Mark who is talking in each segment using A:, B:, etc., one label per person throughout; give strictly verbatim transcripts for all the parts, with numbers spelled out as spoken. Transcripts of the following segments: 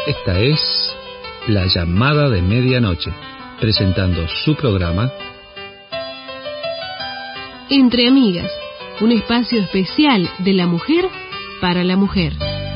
A: Esta es La Llamada de Medianoche, presentando su programa
B: Entre Amigas, un espacio especial de la mujer para la mujer.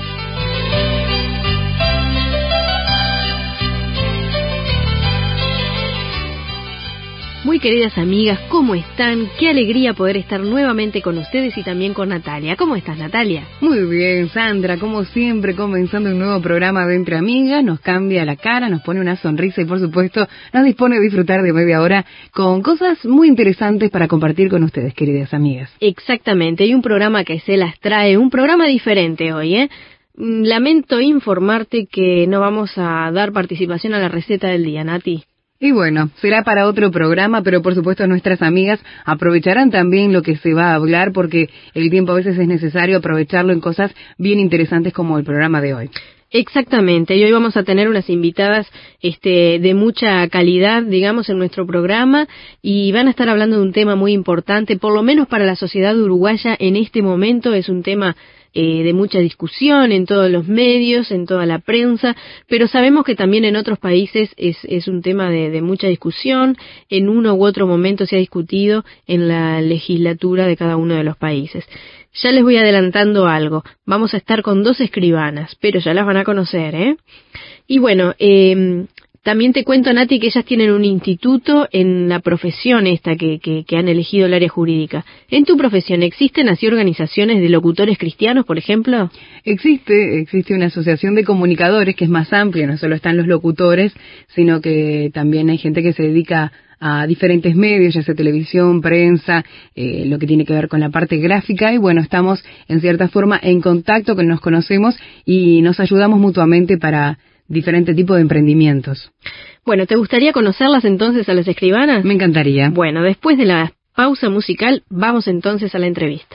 B: Muy queridas amigas, ¿cómo están? Qué alegría poder estar nuevamente con ustedes y también con Natalia. ¿Cómo estás, Natalia?
C: Muy bien, Sandra, como siempre, comenzando un nuevo programa de Entre Amigas, nos cambia la cara, nos pone una sonrisa y por supuesto nos dispone a disfrutar de media hora con cosas muy interesantes para compartir con ustedes, queridas amigas.
B: Exactamente, hay un programa que se las trae, un programa diferente hoy, ¿eh? Lamento informarte que no vamos a dar participación a la receta del día, Nati.
C: Y bueno, será para otro programa, pero por supuesto nuestras amigas aprovecharán también lo que se va a hablar, porque el tiempo a veces es necesario aprovecharlo en cosas bien interesantes como el programa de hoy.
B: Exactamente, y hoy vamos a tener unas invitadas este, de mucha calidad, digamos, en nuestro programa, y van a estar hablando de un tema muy importante, por lo menos para la sociedad uruguaya en este momento. Es un tema Eh, de mucha discusión en todos los medios, en toda la prensa, pero sabemos que también en otros países es, es un tema de, de mucha discusión. En uno u otro momento se ha discutido en la legislatura de cada uno de los países. Ya les voy adelantando algo, vamos a estar con dos escribanas, pero ya las van a conocer, ¿eh? Y bueno, eh... también te cuento, Nati, que ellas tienen un instituto en la profesión esta que, que, que han elegido el área jurídica. ¿En tu profesión existen así organizaciones de locutores cristianos, por ejemplo?
C: Existe, existe una asociación de comunicadores que es más amplia, no solo están los locutores, sino que también hay gente que se dedica a diferentes medios, ya sea televisión, prensa, eh, lo que tiene que ver con la parte gráfica, y bueno, estamos en cierta forma en contacto, que nos conocemos y nos ayudamos mutuamente para diferente tipo de emprendimientos.
B: Bueno, ¿te gustaría conocerlas entonces a las escribanas?
C: Me encantaría.
B: Bueno, después de la pausa musical, vamos entonces a la entrevista.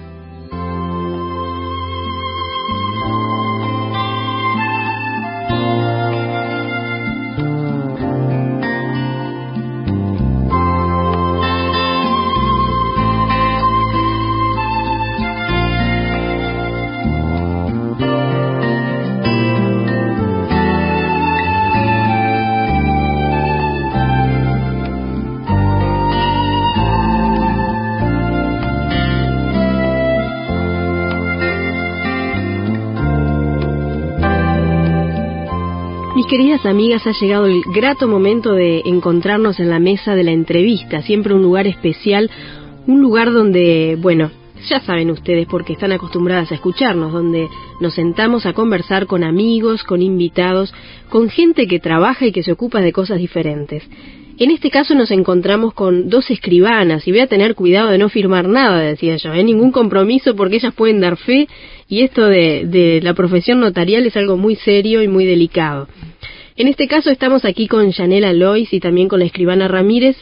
B: Queridas amigas, ha llegado el grato momento de encontrarnos en la mesa de la entrevista, siempre un lugar especial, un lugar donde, bueno, ya saben ustedes porque están acostumbradas a escucharnos, donde nos sentamos a conversar con amigos, con invitados, con gente que trabaja y que se ocupa de cosas diferentes. En este caso nos encontramos con dos escribanas, y voy a tener cuidado de no firmar nada, decía yo, ¿eh? Ningún compromiso, porque ellas pueden dar fe, y esto de, de la profesión notarial es algo muy serio y muy delicado. En este caso estamos aquí con Yanela Lois y también con la escribana Ramírez.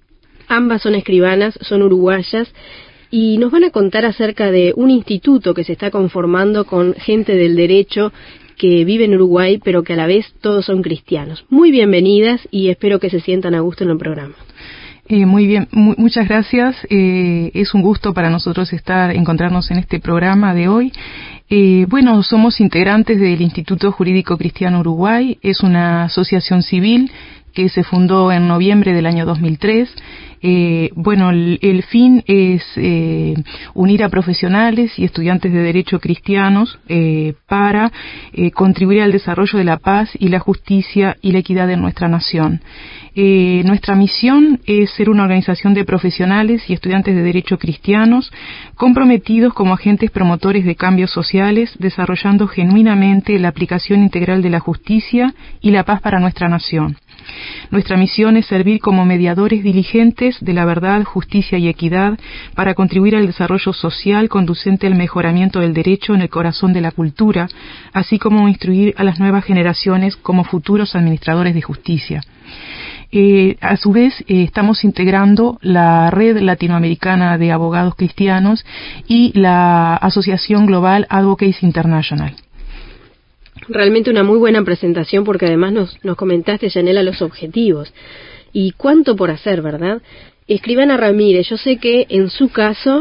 B: Ambas son escribanas, son uruguayas, y nos van a contar acerca de un instituto que se está conformando con gente del derecho que vive en Uruguay, pero que a la vez todos son cristianos. Muy bienvenidas y espero que se sientan a gusto en el programa.
D: Eh, muy bien, mu- muchas gracias. Eh, es un gusto para nosotros estar, encontrarnos en este programa de hoy. Eh, bueno, somos integrantes del Instituto Jurídico Cristiano Uruguay. Es una asociación civil que se fundó en noviembre del año dos mil tres. Eh, bueno, el, el fin es eh, unir a profesionales y estudiantes de derecho cristianos eh, para eh, contribuir al desarrollo de la paz y la justicia y la equidad en nuestra nación. Eh, nuestra misión es ser una organización de profesionales y estudiantes de derecho cristianos comprometidos como agentes promotores de cambios sociales, desarrollando genuinamente la aplicación integral de la justicia y la paz para nuestra nación. Nuestra misión es servir como mediadores diligentes de la verdad, justicia y equidad para contribuir al desarrollo social conducente al mejoramiento del derecho en el corazón de la cultura, así como instruir a las nuevas generaciones como futuros administradores de justicia. Eh, a su vez, eh, estamos integrando la Red Latinoamericana de Abogados Cristianos y la Asociación Global Advocates International.
B: Realmente una muy buena presentación, porque además nos, nos comentaste, Yanela, los objetivos. Y cuánto por hacer, ¿verdad? Escribana Ramírez, yo sé que en su caso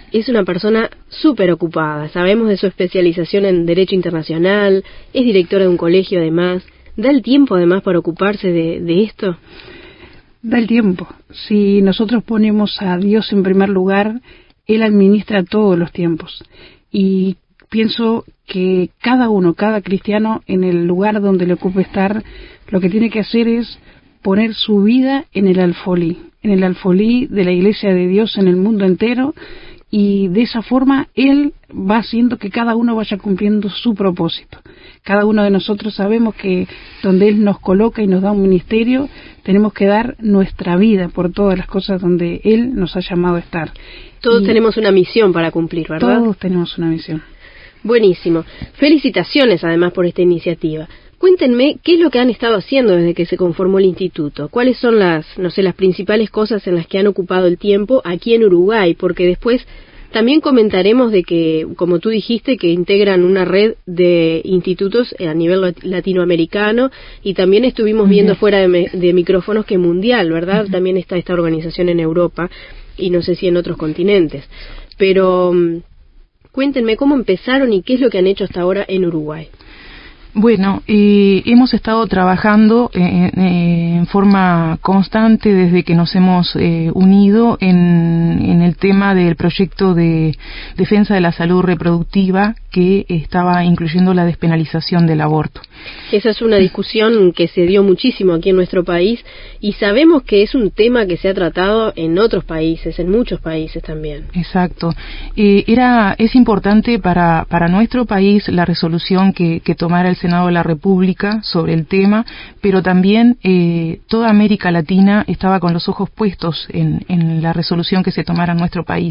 B: es una persona súper ocupada. Sabemos de su especialización en Derecho Internacional, es directora de un colegio además. ¿Da el tiempo además para ocuparse de, de esto?
E: Da el tiempo. Si nosotros ponemos a Dios en primer lugar, Él administra todos los tiempos. Y pienso que cada uno, cada cristiano, en el lugar donde le ocupe estar, lo que tiene que hacer es poner su vida en el alfolí, en el alfolí de la Iglesia de Dios en el mundo entero, y de esa forma Él va haciendo que cada uno vaya cumpliendo su propósito. Cada uno de nosotros sabemos que donde Él nos coloca y nos da un ministerio, tenemos que dar nuestra vida por todas las cosas donde Él nos ha llamado a estar.
B: Todos
E: y
B: tenemos una misión para cumplir, ¿verdad?
E: Todos tenemos una misión.
B: Buenísimo. Felicitaciones además por esta iniciativa. Cuéntenme qué es lo que han estado haciendo desde que se conformó el instituto. ¿Cuáles son las, no sé, las principales cosas en las que han ocupado el tiempo aquí en Uruguay? Porque después también comentaremos de que, como tú dijiste, que integran una red de institutos a nivel latinoamericano, y también estuvimos viendo uh-huh. fuera de, me, de micrófonos que mundial, ¿verdad? Uh-huh. También está esta organización en Europa y no sé si en otros continentes. Pero cuéntenme cómo empezaron y qué es lo que han hecho hasta ahora en Uruguay.
D: Bueno, eh, hemos estado trabajando eh, eh, en forma constante desde que nos hemos eh, unido en, en el tema del proyecto de defensa de la salud reproductiva, que estaba incluyendo la despenalización del aborto.
B: Esa es una discusión que se dio muchísimo aquí en nuestro país, y sabemos que es un tema que se ha tratado en otros países, en muchos países también.
D: Exacto. Eh, era es importante para para nuestro país la resolución que, que tomara el Senado de la República sobre el tema, pero también eh, toda América Latina estaba con los ojos puestos en, en la resolución que se tomara en nuestro país.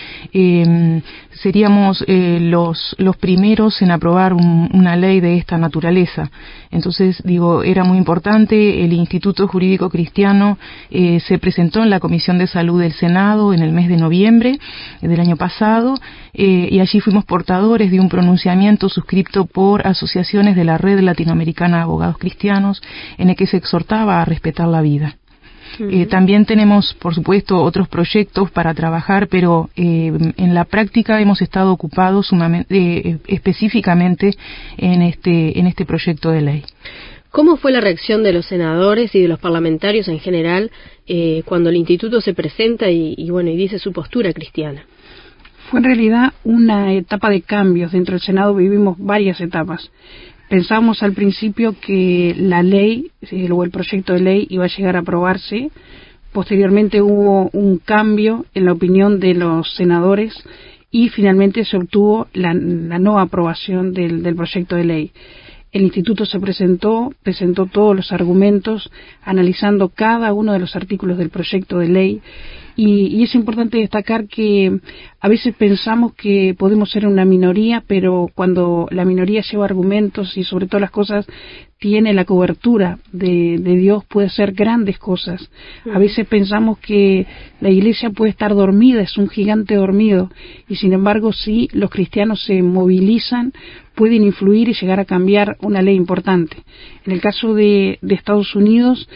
D: Eh, seríamos eh, los los primeros en aprobar un, una ley de esta naturaleza. Entonces, digo, era muy importante. El Instituto Jurídico Cristiano eh, se presentó en la Comisión de Salud del Senado en el mes de noviembre del año pasado, eh, y allí fuimos portadores de un pronunciamiento suscrito por asociaciones de la Red Latinoamericana de Abogados Cristianos, en el que se exhortaba a respetar la vida. Uh-huh. Eh, también tenemos, por supuesto, otros proyectos para trabajar, pero eh, en la práctica hemos estado ocupados sumamente, eh, específicamente en este, en este proyecto de ley.
B: ¿Cómo fue la reacción de los senadores y de los parlamentarios en general eh, cuando el instituto se presenta y, y bueno y dice su postura cristiana?
E: Fue en realidad una etapa de cambios. Dentro del Senado vivimos varias etapas. Pensamos al principio que la ley o el proyecto de ley iba a llegar a aprobarse. Posteriormente hubo un cambio en la opinión de los senadores y finalmente se obtuvo la, la no aprobación del, del proyecto de ley. El instituto se presentó, presentó todos los argumentos, analizando cada uno de los artículos del proyecto de ley, y, y es importante destacar que a veces pensamos que podemos ser una minoría, pero cuando la minoría lleva argumentos y sobre todas las cosas tiene la cobertura de, de Dios, puede hacer grandes cosas. A veces pensamos que la iglesia puede estar dormida, es un gigante dormido, y sin embargo si los cristianos se movilizan, pueden influir y llegar a cambiar una ley importante. En el caso de, de Estados Unidos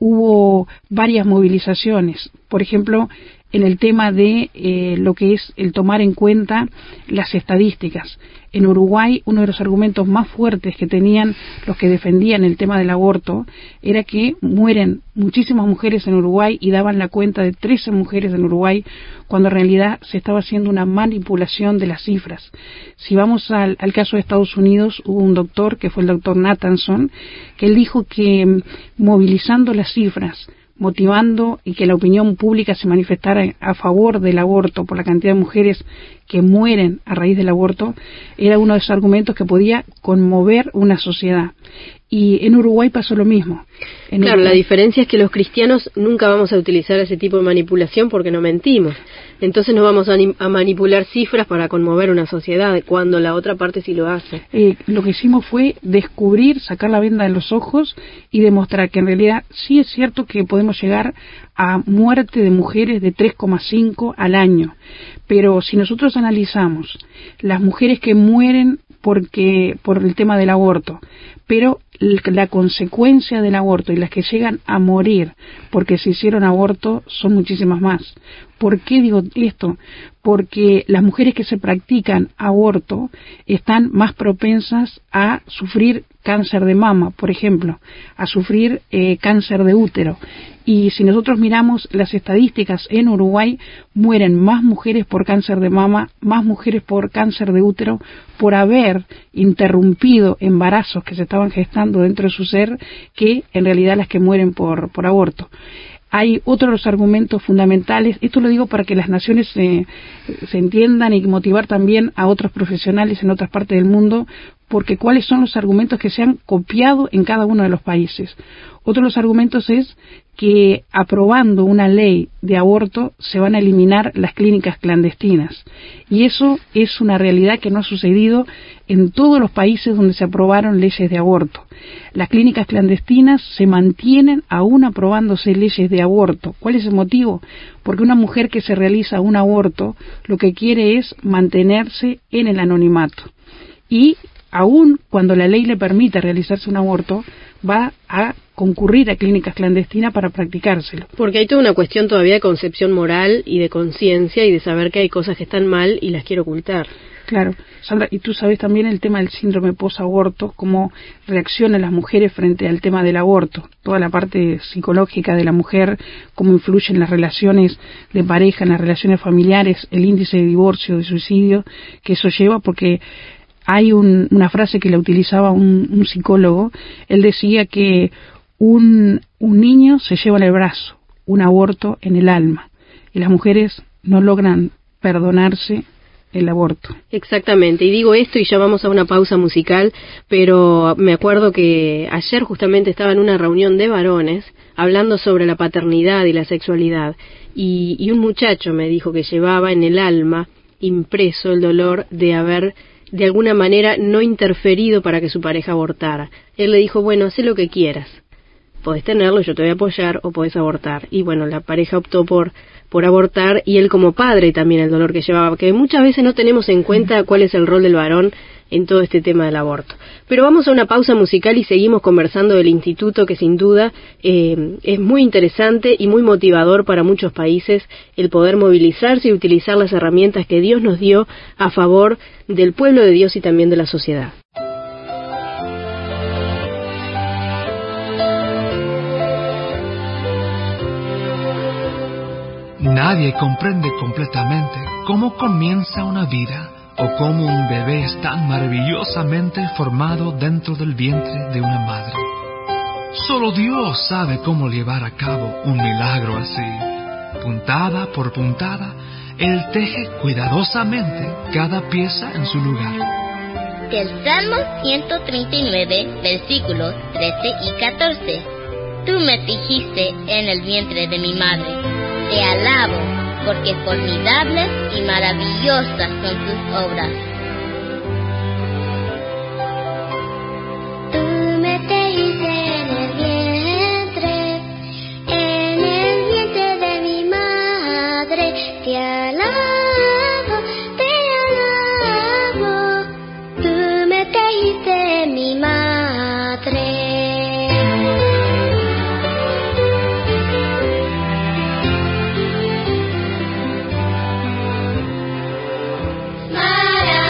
E: hubo varias movilizaciones, por ejemplo, en el tema de eh, lo que es el tomar en cuenta las estadísticas. En Uruguay, uno de los argumentos más fuertes que tenían los que defendían el tema del aborto era que mueren muchísimas mujeres en Uruguay, y daban la cuenta de trece mujeres en Uruguay, cuando en realidad se estaba haciendo una manipulación de las cifras. Si vamos al, al caso de Estados Unidos, hubo un doctor, que fue el doctor Nathanson, que él dijo que movilizando las cifras, motivando y que la opinión pública se manifestara a favor del aborto por la cantidad de mujeres que mueren a raíz del aborto, era uno de esos argumentos que podía conmover una sociedad. Y en Uruguay pasó lo mismo. En
B: claro,
E: Uruguay...
B: la diferencia es que los cristianos nunca vamos a utilizar ese tipo de manipulación porque no mentimos. Entonces no vamos a, a manipular cifras para conmover una sociedad, cuando la otra parte sí lo hace.
E: Eh, lo que hicimos fue descubrir, sacar la venda de los ojos y demostrar que en realidad sí es cierto que podemos llegar a muerte de mujeres de tres coma cinco al año. Pero si nosotros analizamos las mujeres que mueren porque por el tema del aborto, pero la consecuencia del aborto y las que llegan a morir porque se hicieron aborto son muchísimas más. ¿Por qué digo esto? Porque las mujeres que se practican aborto están más propensas a sufrir cáncer de mama, por ejemplo, a sufrir eh, cáncer de útero. Y si nosotros miramos las estadísticas en Uruguay, mueren más mujeres por cáncer de mama, más mujeres por cáncer de útero, por haber interrumpido embarazos que se estaban gestando dentro de su ser, que en realidad las que mueren por, por aborto. Hay otros los argumentos fundamentales, esto lo digo para que las naciones se, se entiendan y motivar también a otros profesionales en otras partes del mundo, porque cuáles son los argumentos que se han copiado en cada uno de los países. Otro de los argumentos es que aprobando una ley de aborto se van a eliminar las clínicas clandestinas. Y eso es una realidad que no ha sucedido en todos los países donde se aprobaron leyes de aborto. Las clínicas clandestinas se mantienen aún aprobándose leyes de aborto. ¿Cuál es el motivo? Porque una mujer que se realiza un aborto lo que quiere es mantenerse en el anonimato. Y aún cuando la ley le permite realizarse un aborto, va a concurrir a clínicas clandestinas para practicárselo.
B: Porque hay toda una cuestión todavía de concepción moral y de conciencia y de saber que hay cosas que están mal y las quiero ocultar.
E: Claro, Sandra, y tú sabes también el tema del síndrome posaborto, cómo reaccionan las mujeres frente al tema del aborto, toda la parte psicológica de la mujer, cómo influyen en las relaciones de pareja, en las relaciones familiares, el índice de divorcio, de suicidio, que eso lleva, porque hay un, una frase que la utilizaba un, un psicólogo. Él decía que un, un niño se lleva en el brazo, un aborto en el alma, y las mujeres no logran perdonarse el aborto.
B: Exactamente, y digo esto y ya vamos a una pausa musical, pero me acuerdo que ayer justamente estaba en una reunión de varones hablando sobre la paternidad y la sexualidad, y, y un muchacho me dijo que llevaba en el alma impreso el dolor de haber de alguna manera no interferido para que su pareja abortara. Él le dijo, bueno, haz lo que quieras, podés tenerlo, yo te voy a apoyar, o podés abortar. Y bueno, la pareja optó por por abortar, y él como padre también el dolor que llevaba, que muchas veces no tenemos en cuenta cuál es el rol del varón en todo este tema del aborto. Pero vamos a una pausa musical y seguimos conversando del instituto, que sin duda eh, es muy interesante y muy motivador para muchos países el poder movilizarse y utilizar las herramientas que Dios nos dio a favor del pueblo de Dios y también de la sociedad.
F: Nadie comprende completamente cómo comienza una vida o cómo un bebé es tan maravillosamente formado dentro del vientre de una madre. Solo Dios sabe cómo llevar a cabo un milagro así. Puntada por puntada, Él teje cuidadosamente cada pieza en su lugar.
G: Del Salmo ciento treinta y nueve, versículos trece y catorce. Tú me tejiste en el vientre de mi madre. Te alabo, porque formidables y maravillosas son tus obras.
H: Tú me tejiste en el vientre, en el vientre de mi madre. Te alabo, te alabo. Tú me tejiste en mi madre. Mara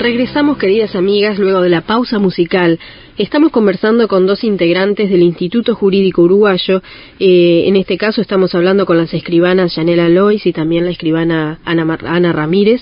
B: Regresamos, queridas amigas, luego de la pausa musical. Estamos conversando con dos integrantes del Instituto Jurídico Uruguayo. Eh, en este caso estamos hablando con las escribanas Yanela Lois y también la escribana Ana, Mar- Ana Ramírez.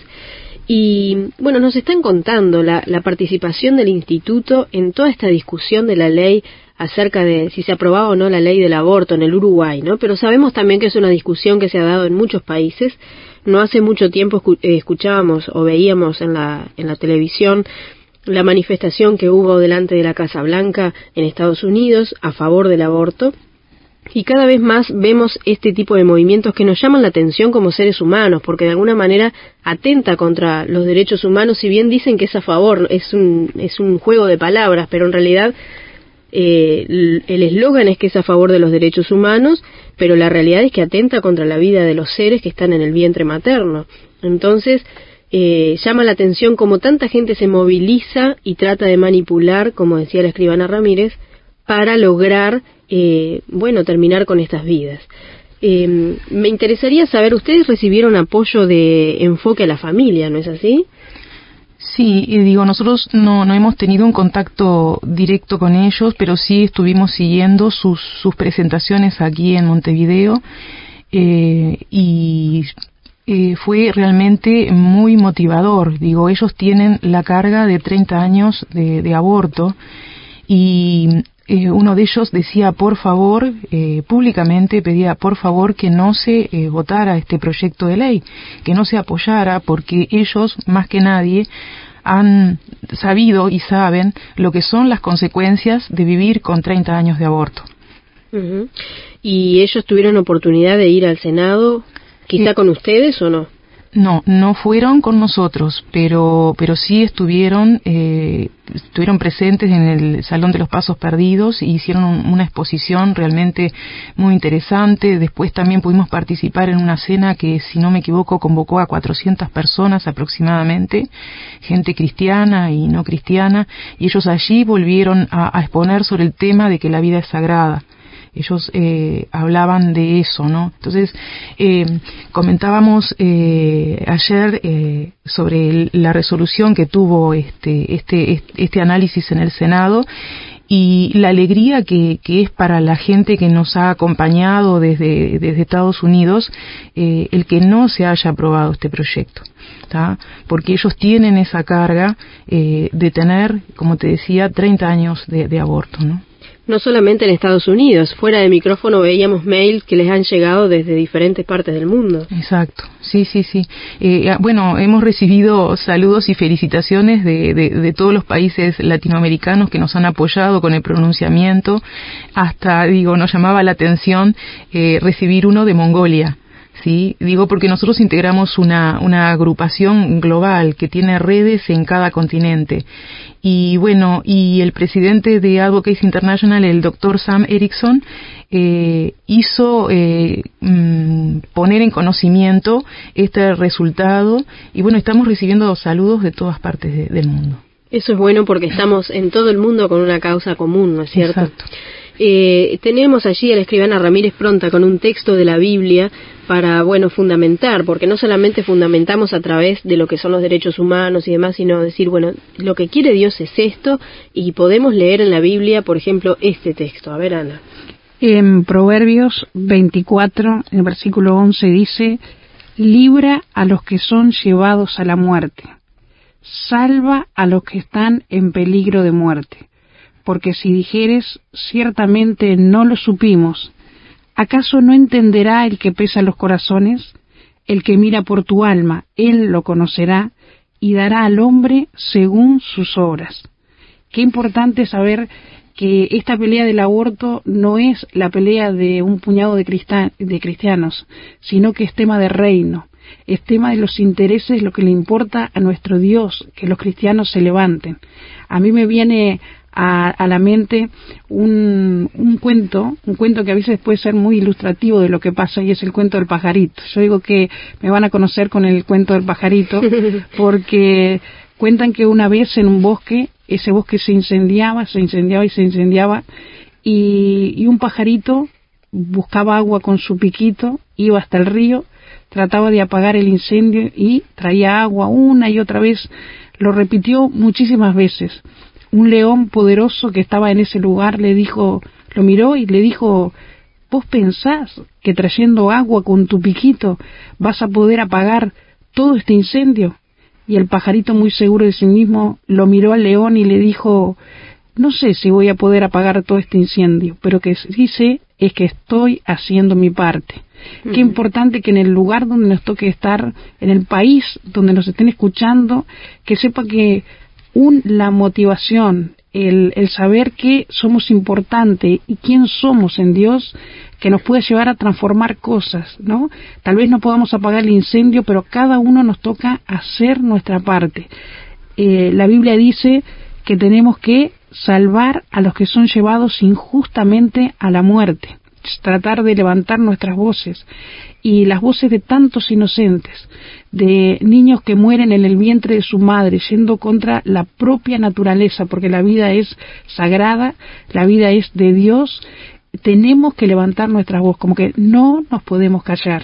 B: Y bueno, nos están contando la, la participación del Instituto en toda esta discusión de la ley acerca de si se aprobaba o no la ley del aborto en el Uruguay, ¿no? Pero sabemos también que es una discusión que se ha dado en muchos países. No hace mucho tiempo escuchábamos o veíamos en la, en la televisión la manifestación que hubo delante de la Casa Blanca en Estados Unidos a favor del aborto, y cada vez más vemos este tipo de movimientos que nos llaman la atención como seres humanos, porque de alguna manera atenta contra los derechos humanos, si bien dicen que es a favor, es un, es un juego de palabras, pero en realidad Eh, el eslogan es que es a favor de los derechos humanos, pero la realidad es que atenta contra la vida de los seres que están en el vientre materno. Entonces, eh, llama la atención cómo tanta gente se moviliza y trata de manipular, como decía la escribana Ramírez, para lograr, eh, bueno, terminar con estas vidas. Eh, me interesaría saber, ustedes recibieron apoyo de Enfoque a la Familia, ¿no es así?
D: Sí, y digo, nosotros no, no hemos tenido un contacto directo con ellos, pero sí estuvimos siguiendo sus, sus presentaciones aquí en Montevideo, eh, y eh, fue realmente muy motivador. Digo, ellos tienen la carga de treinta años de, de aborto, y eh, uno de ellos decía, por favor, eh, públicamente pedía, por favor, que no se eh, votara este proyecto de ley, que no se apoyara, porque ellos, más que nadie, han sabido y saben lo que son las consecuencias de vivir con treinta años de aborto.
B: Uh-huh. ¿Y ellos tuvieron oportunidad de ir al Senado, quizá eh, con ustedes o no?
D: No, no fueron con nosotros, pero pero sí estuvieron eh, estuvieron presentes en el Salón de los Pasos Perdidos y hicieron un, una exposición realmente muy interesante. Después también pudimos participar en una cena que, si no me equivoco, convocó a cuatrocientas personas aproximadamente, gente cristiana y no cristiana, y ellos allí volvieron a, a exponer sobre el tema de que la vida es sagrada. Ellos eh, hablaban de eso, ¿no? Entonces, eh, comentábamos eh, ayer eh, sobre el, la resolución que tuvo este, este, este análisis en el Senado, y la alegría que, que es para la gente que nos ha acompañado desde, desde Estados Unidos, eh, el que no se haya aprobado este proyecto, ¿tá? Porque ellos tienen esa carga eh, de tener, como te decía, treinta años de, de aborto, ¿no?
B: No solamente en Estados Unidos, fuera de micrófono veíamos mails que les han llegado desde diferentes partes del mundo.
D: Exacto, sí, sí, sí. Eh, bueno, hemos recibido saludos y felicitaciones de, de, de todos los países latinoamericanos que nos han apoyado con el pronunciamiento. Hasta, digo, nos llamaba la atención eh, recibir uno de Mongolia. Sí, digo porque nosotros integramos una, una agrupación global que tiene redes en cada continente. Y bueno, y el presidente de Advocacy International, el doctor Sam Erickson, eh, hizo eh, mm, poner en conocimiento este resultado, y bueno, estamos recibiendo saludos de todas partes de, del mundo.
B: Eso es bueno porque estamos en todo el mundo con una causa común, ¿no es cierto?
D: Exacto.
B: Eh, tenemos allí a la escribana Ramírez pronta con un texto de la Biblia para, bueno, fundamentar, porque no solamente fundamentamos a través de lo que son los derechos humanos y demás, sino decir, bueno, lo que quiere Dios es esto, y podemos leer en la Biblia, por ejemplo, este texto. A ver, Ana.
E: En Proverbios veinticuatro, en el versículo once, dice: libra a los que son llevados a la muerte, salva a los que están en peligro de muerte. Porque si dijeres, ciertamente no lo supimos, ¿acaso no entenderá el que pesa los corazones? El que mira por tu alma, él lo conocerá, y dará al hombre según sus obras. Qué importante saber que esta pelea del aborto no es la pelea de un puñado de, crista- de cristianos, sino que es tema de reino, es tema de los intereses, lo que le importa a nuestro Dios, que los cristianos se levanten. A mí me viene A, a la mente un, un cuento, un cuento que a veces puede ser muy ilustrativo de lo que pasa, y es el cuento del pajarito. Yo digo que me van a conocer con el cuento del pajarito, porque cuentan que una vez en un bosque, ese bosque se incendiaba, se incendiaba y se incendiaba, y, y un pajarito buscaba agua con su piquito, iba hasta el río, trataba de apagar el incendio y traía agua una y otra vez. Lo repitió muchísimas veces. Un león poderoso que estaba en ese lugar le dijo, lo miró y le dijo: ¿vos pensás que trayendo agua con tu piquito vas a poder apagar todo este incendio? Y el pajarito, muy seguro de sí mismo, lo miró al león y le dijo: no sé si voy a poder apagar todo este incendio, pero que sí sé es que estoy haciendo mi parte. Uh-huh. Qué importante que en el lugar donde nos toque estar, en el país donde nos estén escuchando, que sepa que un, la motivación, el, el saber que somos importantes y quién somos en Dios, que nos puede llevar a transformar cosas, ¿no? Tal vez no podamos apagar el incendio, pero cada uno nos toca hacer nuestra parte. Eh, la Biblia dice que tenemos que salvar a los que son llevados injustamente a la muerte, tratar de levantar nuestras voces y las voces de tantos inocentes, de niños que mueren en el vientre de su madre, yendo contra la propia naturaleza, porque la vida es sagrada, la vida es de Dios. Tenemos que levantar nuestra voz, como que no nos podemos callar.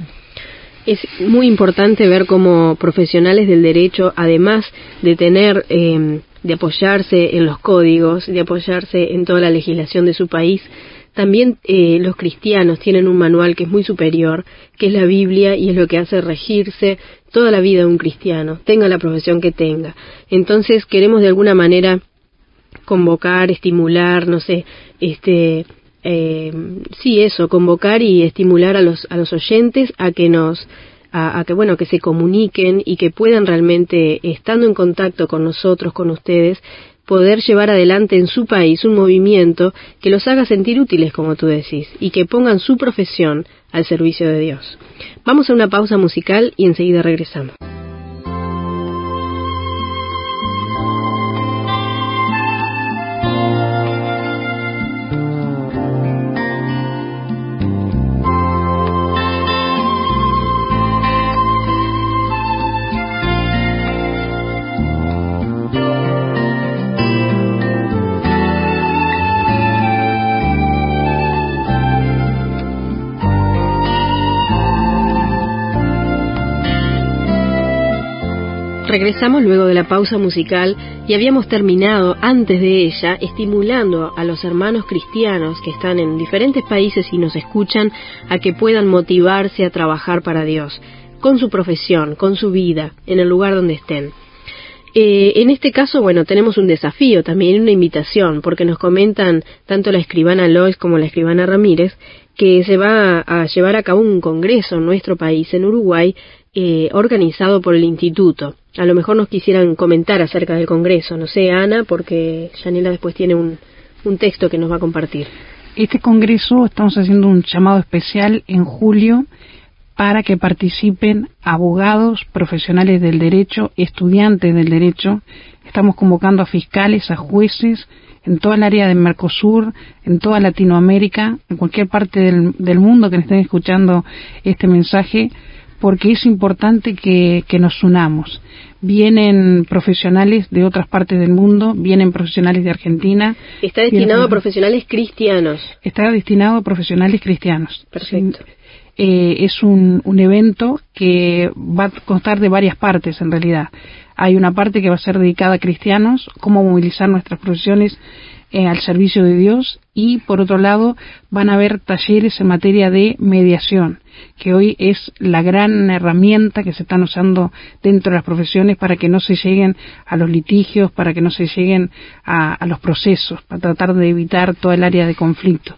B: Es muy importante ver cómo profesionales del derecho, además de tener, eh, de apoyarse en los códigos, de apoyarse en toda la legislación de su país, también eh, los cristianos tienen un manual que es muy superior, que es la Biblia, y es lo que hace regirse toda la vida de un cristiano, tenga la profesión que tenga. Entonces queremos de alguna manera convocar, estimular, no sé, este... Eh, sí, eso, convocar y estimular a los a los oyentes a que nos a, a que bueno que se comuniquen y que puedan realmente, estando en contacto con nosotros, con ustedes, poder llevar adelante en su país un movimiento que los haga sentir útiles, como tú decís, y que pongan su profesión al servicio de Dios. Vamos a una pausa musical y enseguida regresamos. Regresamos luego de la pausa musical y habíamos terminado antes de ella estimulando a los hermanos cristianos que están en diferentes países y nos escuchan a que puedan motivarse a trabajar para Dios, con su profesión, con su vida, en el lugar donde estén. Eh, en este caso, bueno, tenemos un desafío también, una invitación, porque nos comentan tanto la escribana Lois como la escribana Ramírez que se va a llevar a cabo un congreso en nuestro país, en Uruguay, eh, organizado por el Instituto. A lo mejor nos quisieran comentar acerca del congreso, no sé, Ana, porque Yanela después tiene un, un texto que nos va a compartir.
E: Este congreso estamos haciendo un llamado especial en julio para que participen abogados, profesionales del derecho, estudiantes del derecho. Estamos convocando a fiscales, a jueces en toda el área de Mercosur, en toda Latinoamérica, en cualquier parte del, del mundo que estén escuchando este mensaje, porque es importante que, que nos unamos. Vienen profesionales de otras partes del mundo, vienen profesionales de Argentina.
B: Está destinado a profesionales cristianos.
E: Está destinado a profesionales cristianos.
B: Perfecto.
E: Sí. Eh, es un, un evento que va a constar de varias partes en realidad. Hay una parte que va a ser dedicada a cristianos, cómo movilizar nuestras profesiones eh, al servicio de Dios, y por otro lado van a haber talleres en materia de mediación, que hoy es la gran herramienta que se están usando dentro de las profesiones para que no se lleguen a los litigios, para que no se lleguen a, a los procesos, para tratar de evitar toda el área de conflicto.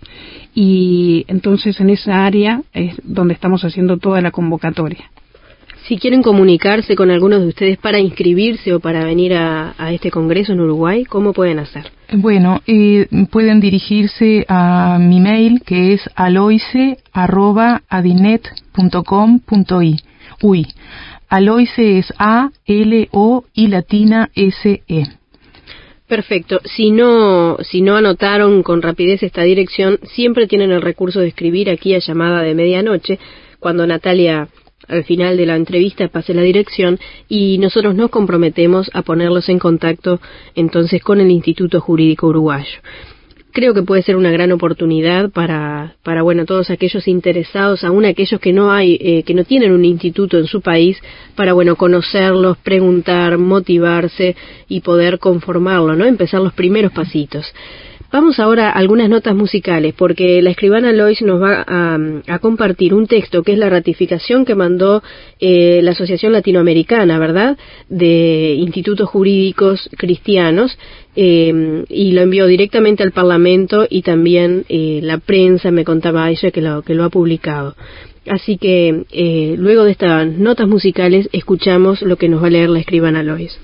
E: Y entonces en esa área es donde estamos haciendo toda la convocatoria.
B: Si quieren comunicarse con algunos de ustedes para inscribirse o para venir a, a este congreso en Uruguay, ¿cómo pueden hacer?
D: Bueno, eh, pueden dirigirse a mi mail, que es aloise arroba adinet punto com punto uy. Aloise es A L O I latina S E.
B: Perfecto. Si no, si no anotaron con rapidez esta dirección, siempre tienen el recurso de escribir aquí a llamada de medianoche, cuando Natalia al final de la entrevista pase la dirección, y nosotros nos comprometemos a ponerlos en contacto entonces con el Instituto Jurídico Uruguayo. creo que puede ser una gran oportunidad para, para bueno, todos aquellos interesados, aún aquellos que no hay, eh, que no tienen un instituto en su país, para, bueno, conocerlos, preguntar, motivarse y poder conformarlo, ¿no? Empezar los primeros pasitos. Vamos ahora a algunas notas musicales, porque la escribana Lois nos va a, a compartir un texto que es la ratificación que mandó eh, la Asociación Latinoamericana, ¿verdad?, de Institutos Jurídicos Cristianos, eh, y lo envió directamente al Parlamento, y también eh, la prensa me contaba ella que lo, que lo ha publicado. Así que eh, luego de estas notas musicales escuchamos lo que nos va a leer la escribana Lois.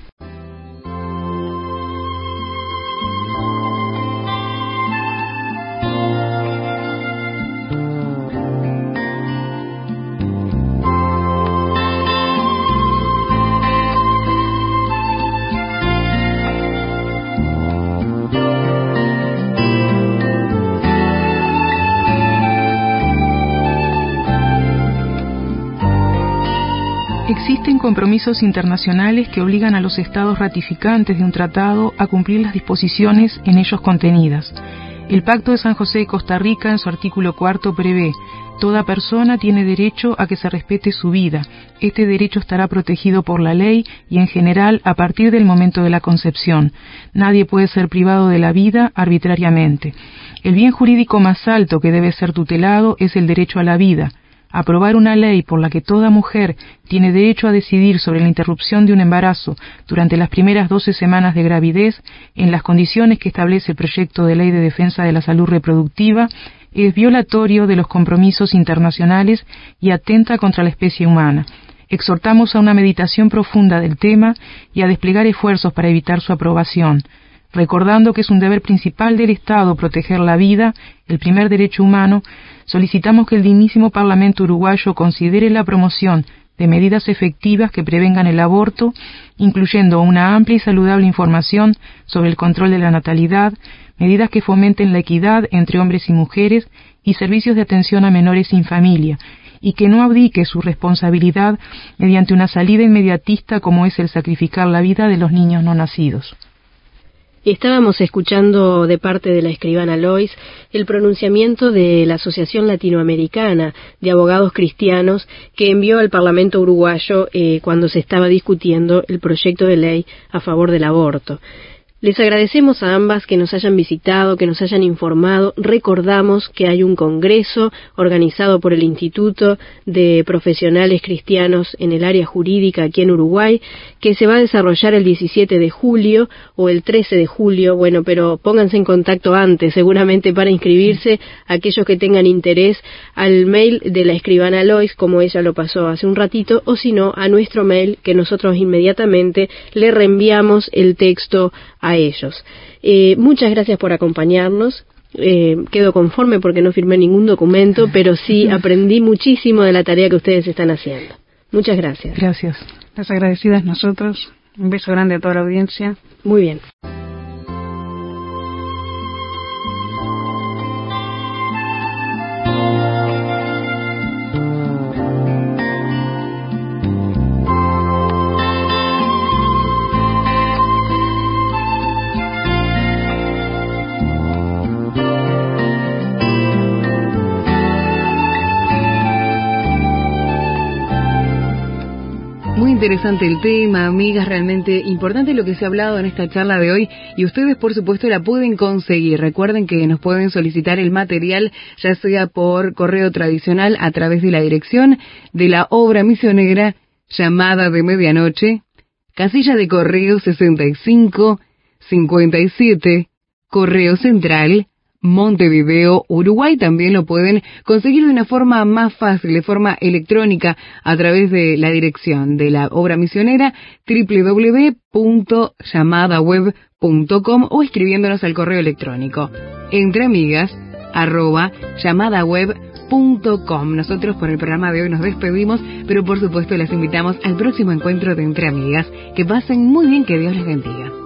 D: Existen compromisos internacionales que obligan a los estados ratificantes de un tratado a cumplir las disposiciones en ellos contenidas. El Pacto de San José de Costa Rica, en su artículo cuarto, prevé: toda persona tiene derecho a que se respete su vida. Este derecho estará protegido por la ley y, en general, a partir del momento de la concepción. Nadie puede ser privado de la vida arbitrariamente. El bien jurídico más alto que debe ser tutelado es el derecho a la vida. Aprobar una ley por la que toda mujer tiene derecho a decidir sobre la interrupción de un embarazo durante las primeras doce semanas de gravidez, en las condiciones que establece el proyecto de ley de defensa de la salud reproductiva, es violatorio de los compromisos internacionales y atenta contra la especie humana. Exhortamos a una meditación profunda del tema y a desplegar esfuerzos para evitar su aprobación, recordando que es un deber principal del Estado proteger la vida, el primer derecho humano. Solicitamos que el dignísimo Parlamento uruguayo considere la promoción de medidas efectivas que prevengan el aborto, incluyendo una amplia y saludable información sobre el control de la natalidad, medidas que fomenten la equidad entre hombres y mujeres y servicios de atención a menores sin familia, y que no abdique su responsabilidad mediante una salida inmediatista como es el sacrificar la vida de los niños no nacidos.
B: Estábamos escuchando de parte de la escribana Lois el pronunciamiento de la Asociación Latinoamericana de Abogados Cristianos que envió al Parlamento uruguayo eh, cuando se estaba discutiendo el proyecto de ley a favor del aborto. Les agradecemos a ambas que nos hayan visitado, que nos hayan informado. Recordamos que hay un congreso organizado por el Instituto de Profesionales Cristianos en el área jurídica aquí en Uruguay, que se va a desarrollar el diecisiete de julio o el trece de julio, bueno, pero pónganse en contacto antes, seguramente para inscribirse, aquellos que tengan interés, al mail de la escribana Lois, como ella lo pasó hace un ratito, o si no, a nuestro mail, que nosotros inmediatamente le reenviamos el texto a ellos. Eh, muchas gracias por acompañarnos. Eh, quedo conforme porque no firmé ningún documento, pero sí aprendí muchísimo de la tarea que ustedes están haciendo. Muchas gracias.
D: Gracias.
E: Las agradecidas nosotros. Un beso grande a toda la audiencia.
B: Muy bien.
C: Interesante el tema, amigas, realmente importante lo que se ha hablado en esta charla de hoy, y ustedes por supuesto la pueden conseguir. Recuerden que nos pueden solicitar el material ya sea por correo tradicional a través de la dirección de la obra misionera Llamada de Medianoche, casilla de correo sesenta y cinco cincuenta y siete, Correo Central, Montevideo, Uruguay. También lo pueden conseguir de una forma más fácil, de forma electrónica, a través de la dirección de la obra misionera doble u doble u doble u punto llamada web punto com o escribiéndonos al correo electrónico entreamigas arroba llamadaweb punto com. Nosotros por el programa de hoy nos despedimos, pero por supuesto les invitamos al próximo encuentro de Entre Amigas. Que pasen muy bien, que Dios les bendiga.